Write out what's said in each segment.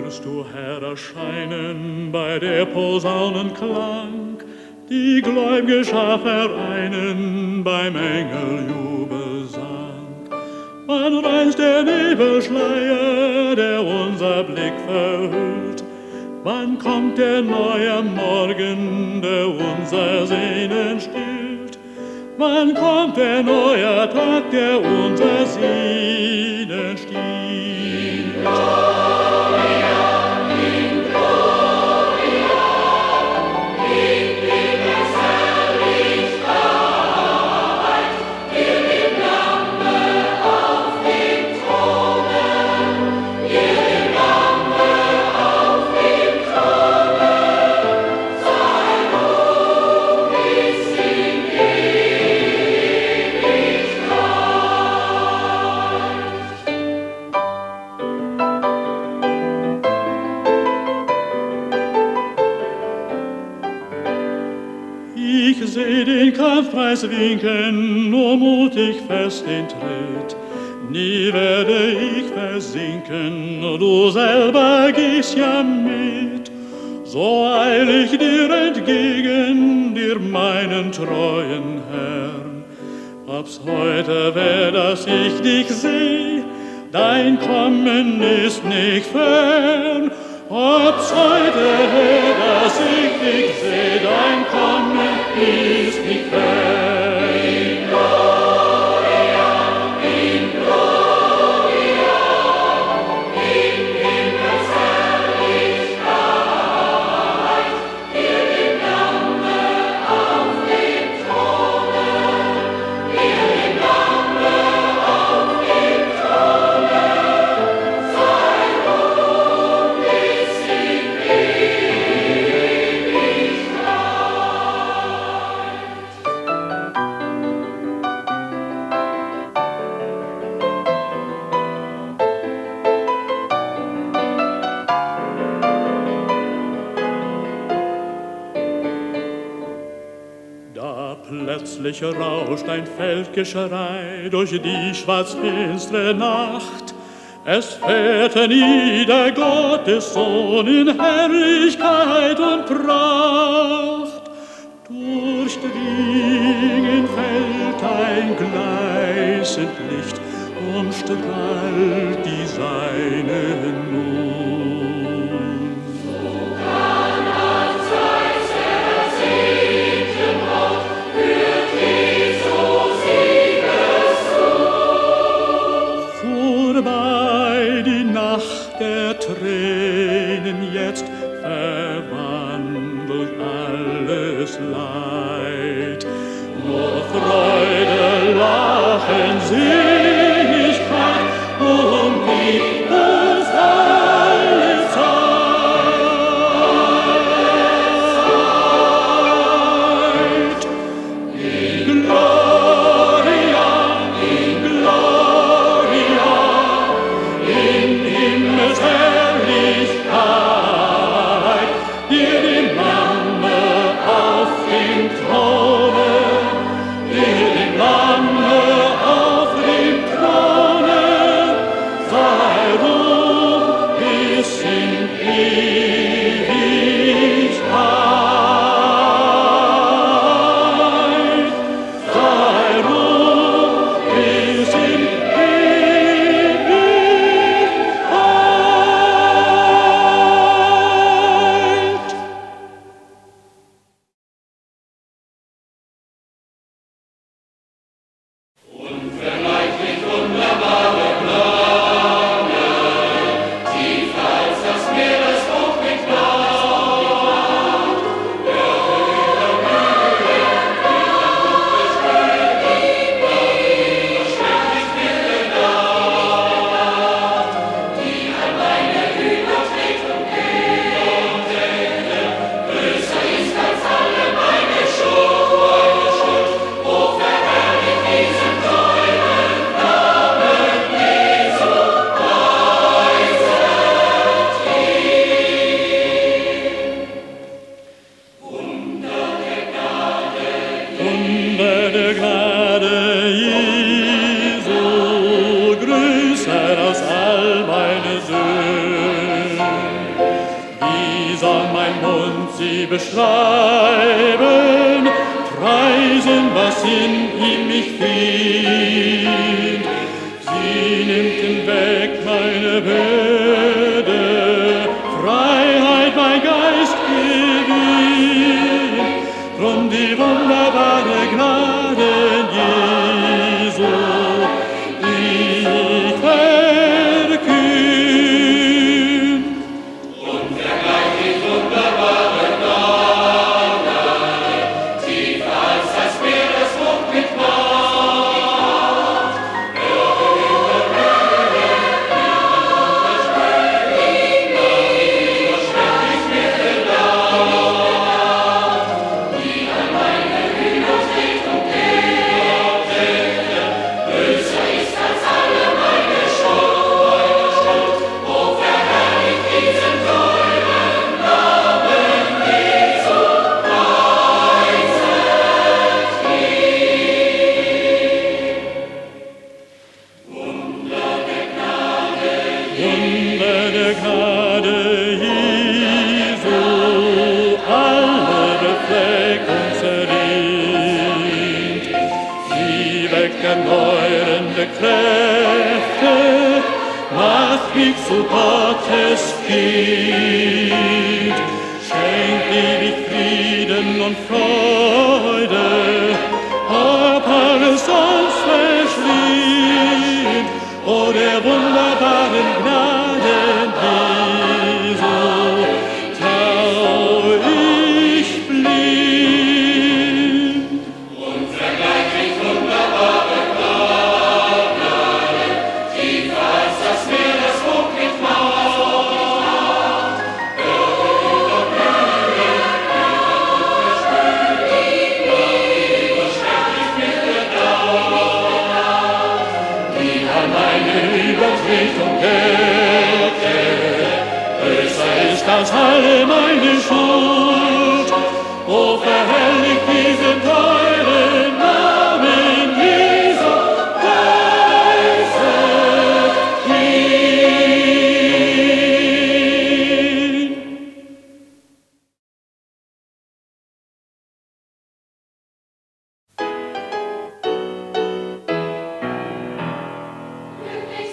wirst du, Herr, erscheinen bei der Posaunenklang, die gläub'ge Schar vereinen beim Engeljubelsang. Wann reißt der Nebelschleier, der unser Blick verhüllt? Wann kommt der neue Morgen, der unser Sehnen stillt? Wann kommt der neue Tag, der unser Sehnen stillt? Ich seh den Kampfpreis winken, nur mutig fest den Tritt. Nie werde ich versinken, du selber gehst ja mit. So eil ich dir entgegen, dir meinen treuen Herrn. Ob's heute wär, dass ich dich seh, dein Kommen ist nicht fern. Ob's heute wär, dass ich dich seh, dein Kommen ist nicht fern. In Gloria, in Gloria, in Himmelsherrlichkeit, wir dem Lampe auf dem Throne, wir dem Lampe auf dem Throne, sei Ruhm bis in Da plötzlich rauscht ein Feldgeschrei durch die schwarzfinstere Nacht. Es fährt nieder Gottes Sohn in Herrlichkeit und Pracht. Durchdringen fällt ein gleißend Licht, umstrahlt die Seinen nun. Vorbei die Nacht der Tränen, jetzt verwandelt alles Leid. Nur Freude, Lachen, Seligkeit umgibt uns alle Zeit. In Gloria, in Gloria, in Himmelsherrlichkeit, wir dem Lampe auf dem mein Mund sie beschreiben, preisen, was in ihm mich findet. Sie nimmt hinweg meine Bürde, Freiheit mein Geist gewinnt, drum die wunderbare Gnade Jesu, ich verkünde. Unvergleichlich wunderbare Gnade, tiefer als das Meereswogen mit Macht. Überschwänglich mir gedacht, die an meine Hühnertrichtung kehrte, böser ist als alle meine Schuld. O verherrlicht diesen teuren Namen Jesu, preiset Wunder der Gnade Jesu, alle Befleckung zerringt. Sie weckt erneuernde Kräfte, macht mich zu Gottes Kind, schenkt ewig Frieden und Freude, ob alles sonst verschlingt. O der wunderbaren Gnaden Jesu, trau ich blind. Unvergleichlich wunderbare Gnade, tiefer als das Meereswogen mit Macht. Überschwänglich mir gedacht, Die an meine Übertretung kehrte, böser ist als alle meine Schuld. O verherrlicht diesen teuren Namen Jesu, preiset ihn. glücklich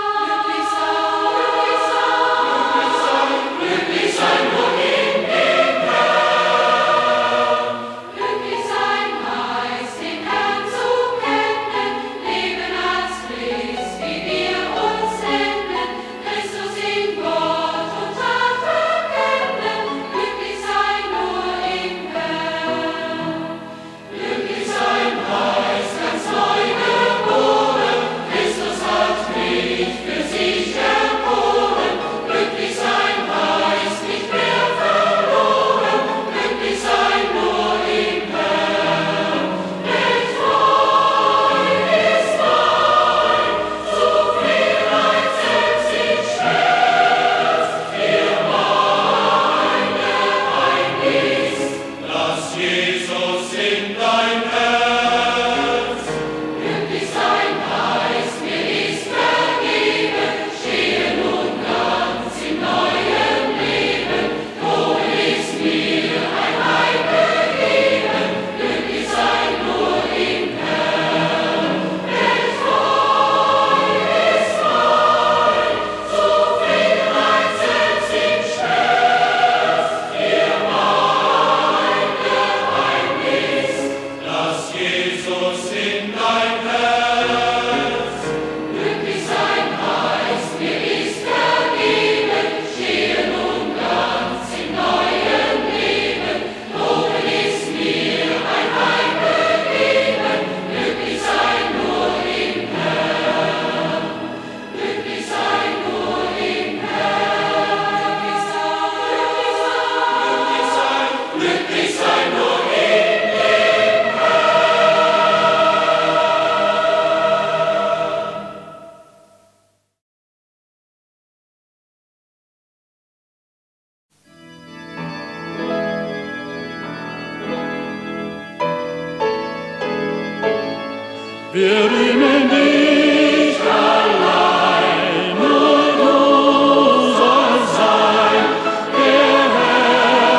sein nur in dem Herrn. Glücklich sein heißt, den Herrn zu kennen, leben als Christ, wie wir uns nennen, Christus in Wort und Tat verkennen. Glücklich sein nur im Herrn. Glücklich sein heißt, ganz neu geboren, Christus hat mich für sich erkoren. Glücklich sein heißt, nicht mehr verloren. Glücklich sein nur im Herrn. Mit Freund ist mein, Zufriedenheit selbst in Schmerz. Für meine Heimnis, lass Jesus in dein Herz. Glücklich sein heißt, mir ist vergeben, stehe nun ganz im neuen Leben. Wohl ist mir ein Heil gegeben, glücklich sein nur im Herrn. Mit Freund ist mein, Zufriedenheit selbst in Schmerz. Für meine Heimnis, lass Jesus in dein Herz. Glücklich sein heißt, mir ist vergeben, stehe nun ganz im neuen Leben. Wohl ist mir ein Heil gegeben, glücklich sein nur im Herrn. Glücklich sein nur im Herrn. Glücklich sein nur in dem Wir rühmen dich allein, nur du sollst sein, der Herr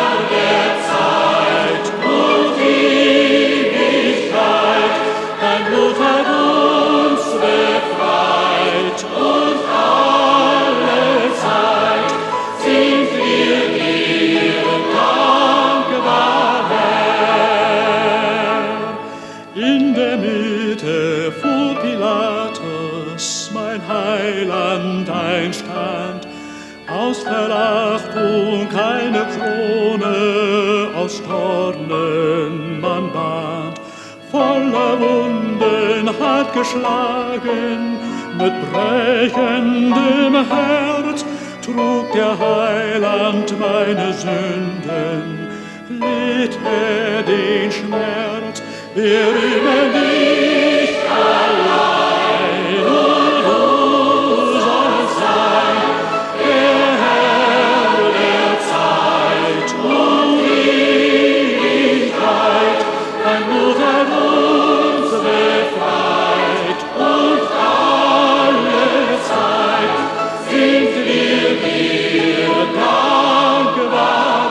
Heiland einstand, aus Verachtung keine Krone, aus Dornen man band, voller Wunden hart geschlagen, mit brechendem Herz trug der Heiland meine Sünden, litt er den Schmerz, wer über dich allein und du sollst sein, der Herr der Zeit und Ewigkeit, dein Blut hat uns befreit und alle Zeit sind wir dir dankbar,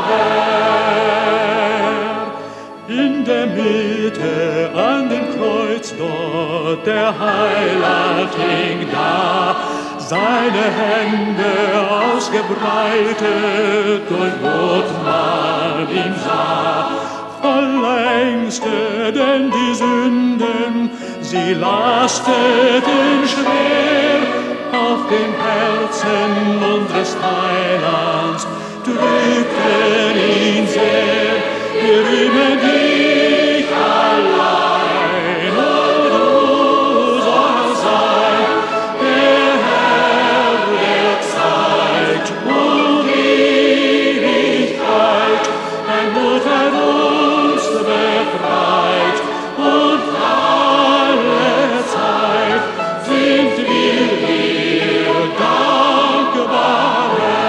Herr. In der Mitte an dem Kreuz dort der Heiland hing da, seine Hände ausgebreitet, durchbohrt man ihn sah. Voller Ängste, denn die Sünden, sie lasteten schwer auf dem Herzen unseres Heilands, drückten ihn sehr, wir rühmen dich allein, und du sollst sein, der Herr der Zeit und Ewigkeit, dein Blut hat uns befreit, und alle Zeit sind wir dir dankbar,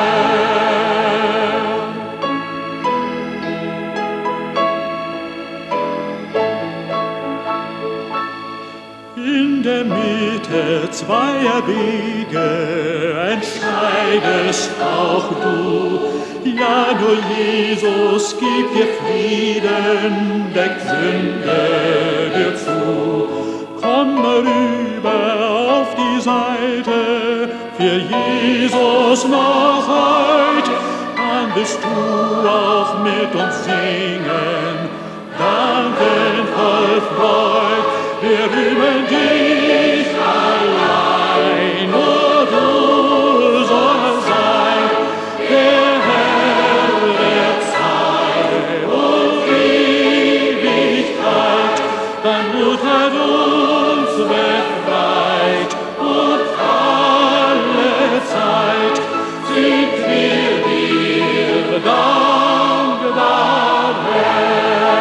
Herr. In der Mitte zweier Wege entscheidest auch du, ja, nur Jesus gibt dir Frieden, deckt Sünde dir zu. Komm rüber auf die Seite, für Jesus noch heut, dann wirst du auch mit uns singen, danken voll Freud, wir rühmen dich allein, nur du sollst sein, der Herr der Zeit und Ewigkeit, dein Blut hat uns befreit, und alle Zeit sind wir dir dankbar, Herr.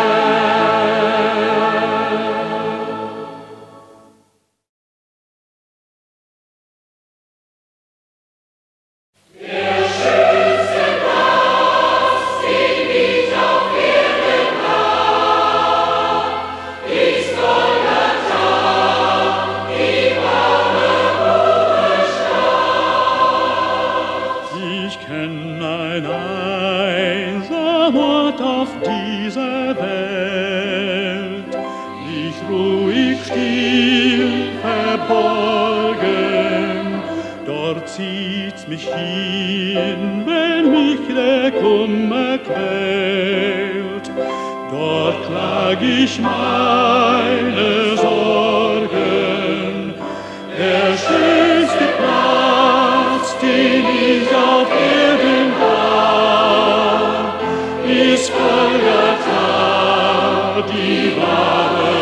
Ich kenn ein einsam Ort auf dieser Welt, nicht ruhig, still, verborgen. Dort zieht's mich hin, wenn mich der Kummer quält. Dort klag ich meine Sorgen. Der schönste Platz, den ich auf Erden war, ist Golgatha, die wahre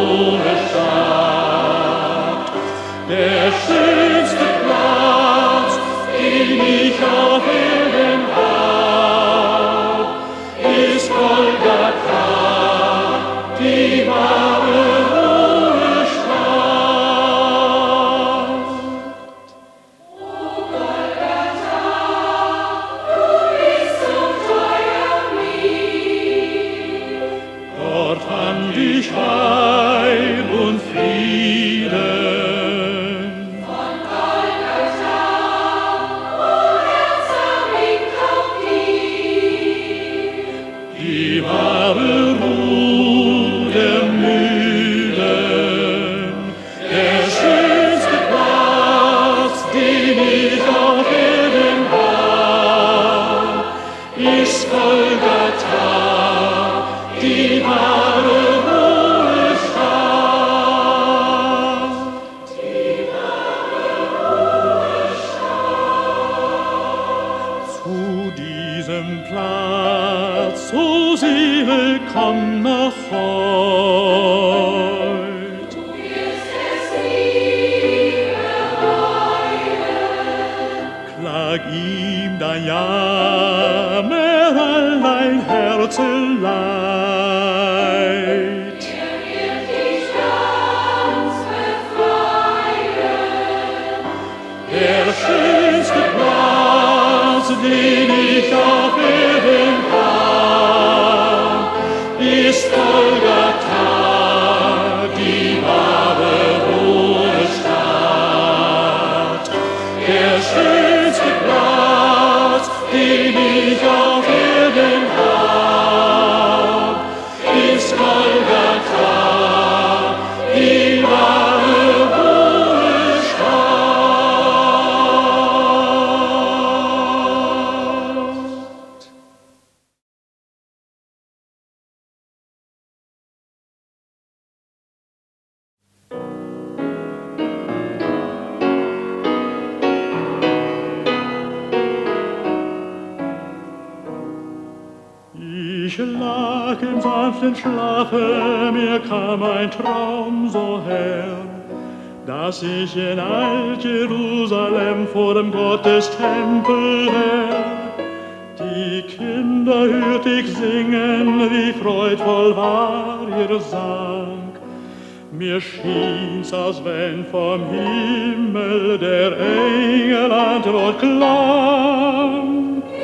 Ruhestadt. Der schönste Platz, den ich auf Erden war, ist Golgatha, die wahre Ruhestadt. Dort fand ich Heil und Frieden. Von Golgatha, wo Herz erwinkt auf die wahre Ruhe der Müden, der schönste Platz, den ich auf Erden war, ist Golgatha, die wahre Ruhestadt. Die wahre O Seele, komm noch heut. Du wirst es nie bereuen. Klag ihm dein Jammer, all dein Herzeleid. Wird dich ganz befreien. Der schönste Platz, den ich auf Erden kann, ist Golgatha, die wahre Ruhestadt. Der schönste Platz, den ich auf Erden hab, ist Golgatha, die wahre Ruhestadt. Ich lag im sanften Schlafe, mir kam ein Traum so her, dass ich in Alt-Jerusalem vor dem Gottestempel her. Die Kinder hört ich singen, wie freudvoll war ihr Sang. Mir schien's, als wenn vom Himmel der Engel Antwort klang.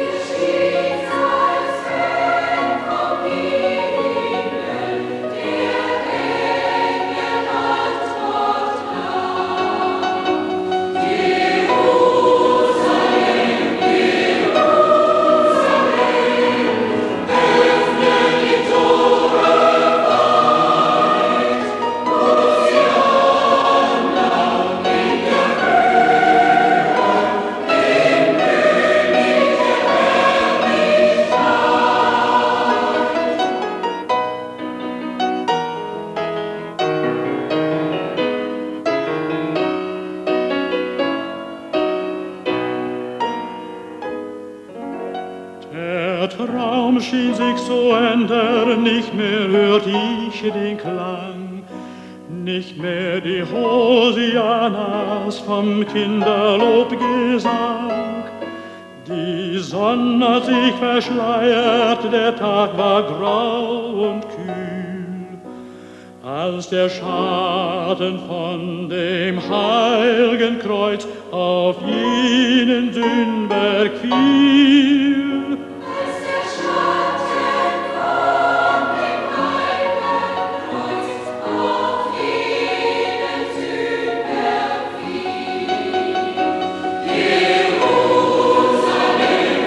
Der Traum schien sich zu ändern, nicht mehr hört ich den Klang, nicht mehr die Hosianas vom Kinderlobgesang. Die Sonne hat sich verschleiert, der Tag war grau und kühl, als der Schatten von dem heiligen Kreuz auf jenen Sündberg fiel. Als der Schatten von dem heiligen Kreuz auf jenen Sündberg fiel. Jerusalem,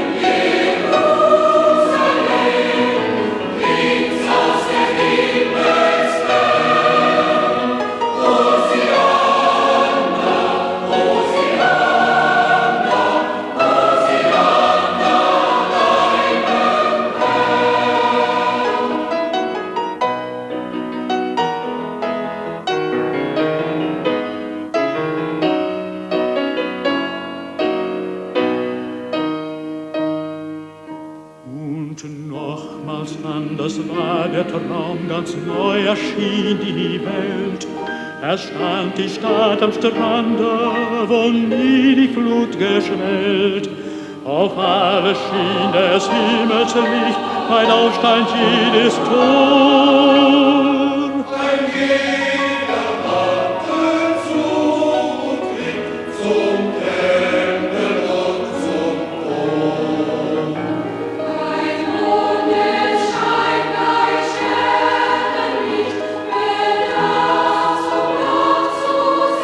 Jerusalem, rings aus der Himmelswelt. Hosianna, Hosianna, Hosianna, deinem Und nochmals anders war der Traum, ganz neu erschien die Welt. Es stand die Stadt am Strande, wo nie die Flut geschwellt. Auf alle schien des Himmels Licht, weit aufstand jedes Tor. Ein jeder wandte zu und ging zum Tempel und zum Dom. Ein Mondesschein, ein Sternenlicht, bedarf's, um Gott zu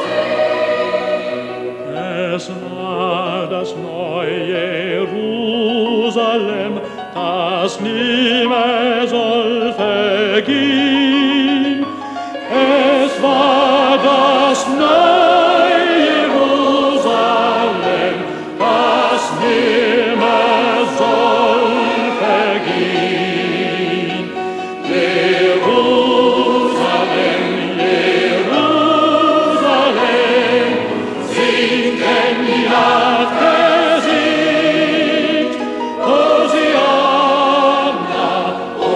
sehen. Es war das neue Jerusalem, das nie mehr soll vergehen. Es war das neue Jerusalem, das nie mehr soll vergehen. Jerusalem, Jerusalem, sinken die Nacht besiegt. Hosianna,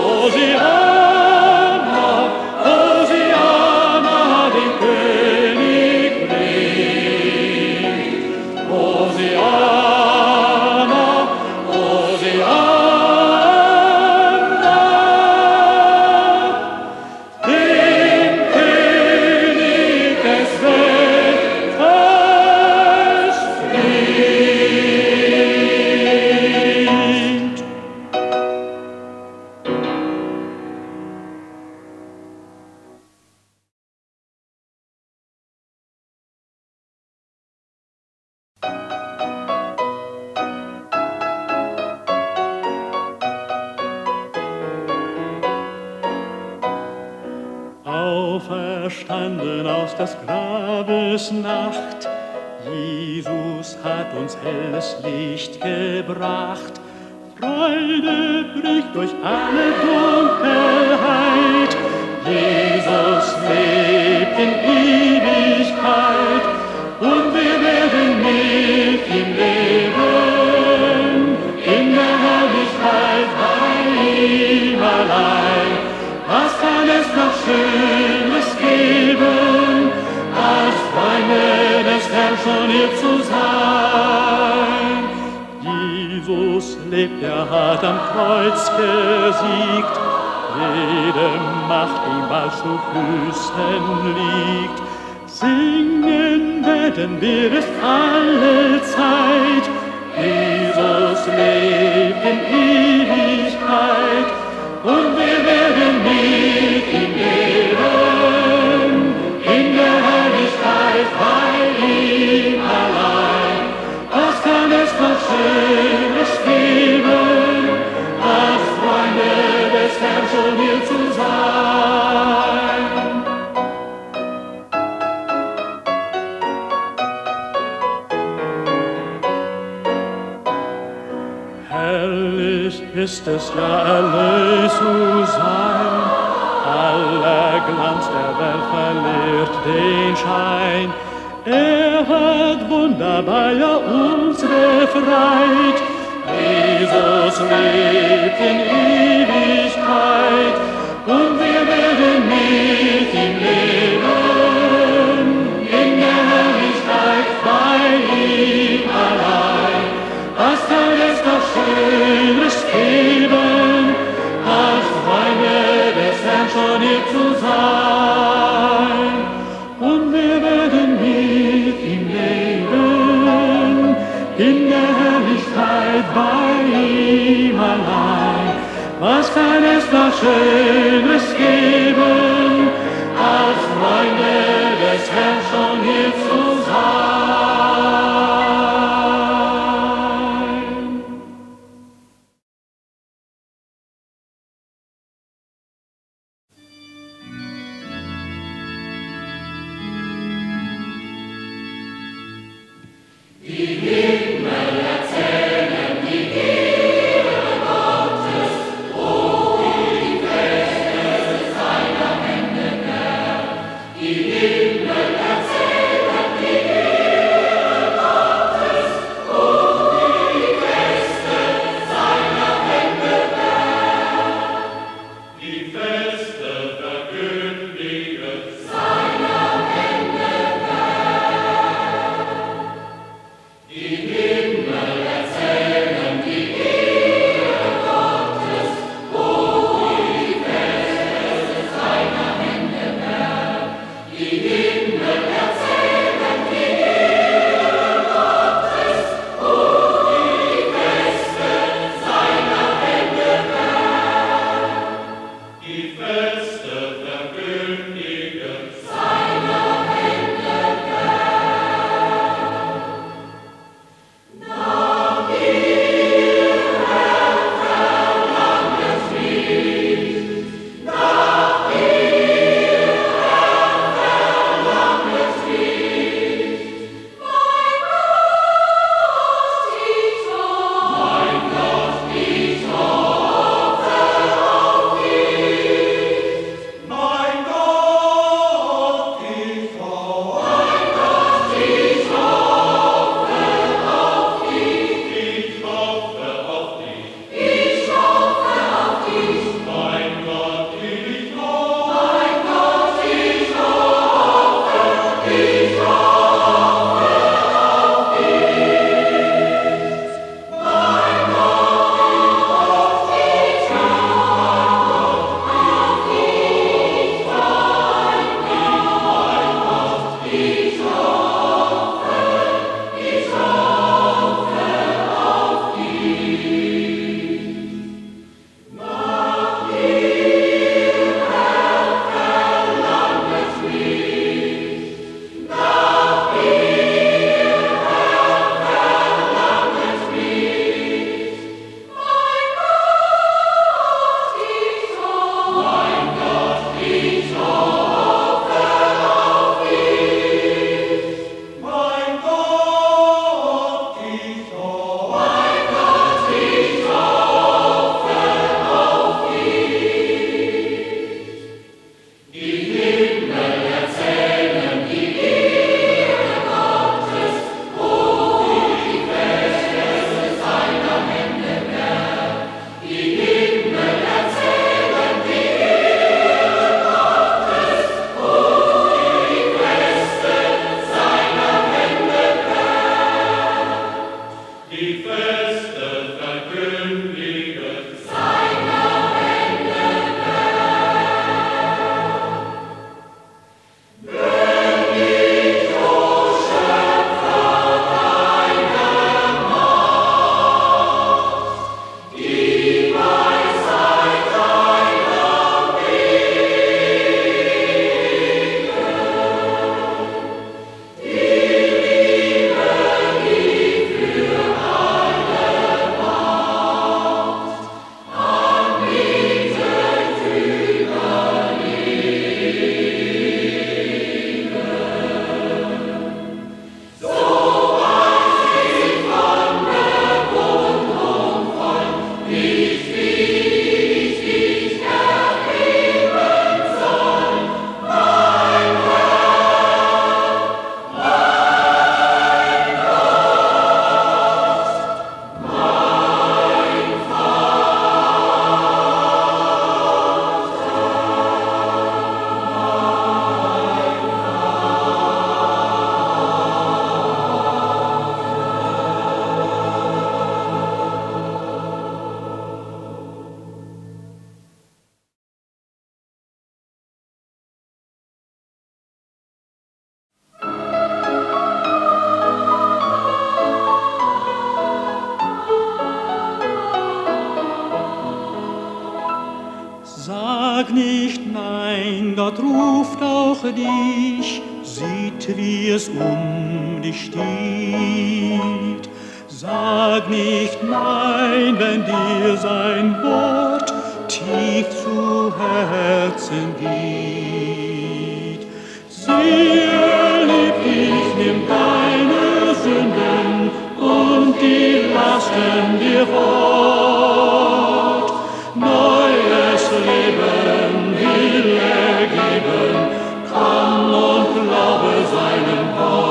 auferstanden aus des Grabes Nacht. Jesus hat uns helles Licht gebracht. Freude bricht durch alle Dunkelheit. Jesus lebt in Ewigkeit und wir werden mit ihm leben in der Herrlichkeit bei ihm allein. Was kann es noch Schönes geben, als Freunde des Herrn schon hier zu sein? Jesus lebt, er hat am Kreuz gesiegt, jede Macht ihm bald zu Füßen liegt. Singen werden wir es alle Zeit, Jesus lebt in Ewigkeit und wir werden mit ihm leben in der Herrlichkeit bei ihm allein. Was kann es noch Schönes geben, als Freunde des Herrn schon hier zu sein? Herrlich ist es ja, erlöst zu sein, aller Glanz der Welt verliert den Schein. Er hat wunderbar ja uns befreit. Jesus lebt in Ewigkeit und wir werden mit ihm leben in der Herrlichkeit bei ihm allein. Was kann es noch Schönes geben, als Freunde des Herrn schon hier zu sein? Und wir werden mit ihm leben in der Herrlichkeit bei ihm allein. Was kann es noch Schönes geben, als Freunde des Herrn schon hier zu sein? Sag nicht nein, Gott ruft auch dich, sieht, wie es um dich steht. Sag nicht nein, wenn dir sein Wort tief zu Herzen geht. Siehe, lieb dich, nimm deine Sünden und die Lasten dir fort. Neues Leben will er geben, komm und glaube seinem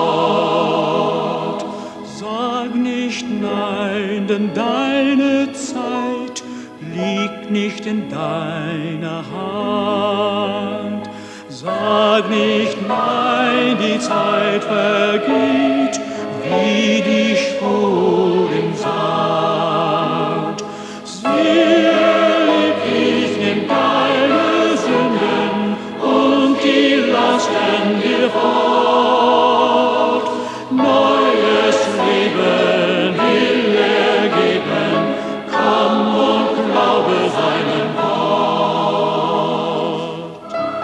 Wort. Sag nicht nein, denn deine Zeit liegt nicht in deiner Hand. Sag nicht nein, die Zeit vergeht, wie die Spur im Sand. Siehe, lieb ich, nimm deine Sünden und die Lasten dir fort. Neues Leben will er geben, komm und glaube seinem Wort.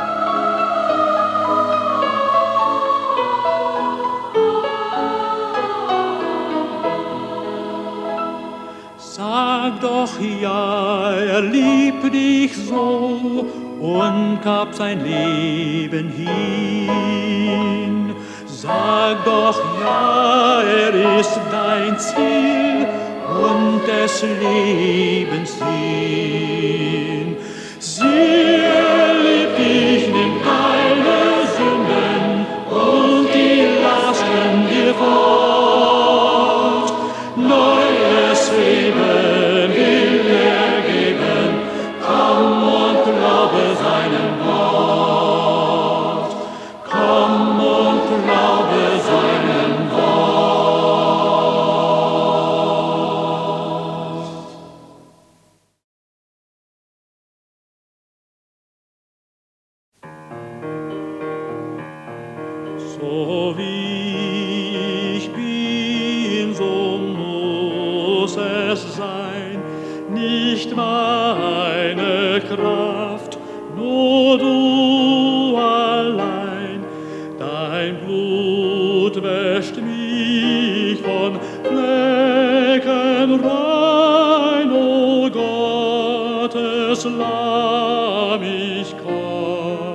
Sag doch ja, er liebt dich so und gab sein Leben hin. Sag doch ja, er ist dein Ziel und des Lebens Sinn. Siehe, lieb dich, nimm deine Sünden und die Lasten dir fort. Neues Leben will er geben, komm und glaube seinem Wort. Komm und glaube seinem Wort. So wie ich bin, so muss es sein, nicht meine Kraft, nur du allein. Dein Blut wäscht mich von Flecken rein, o Gottes Lamm, ich komm.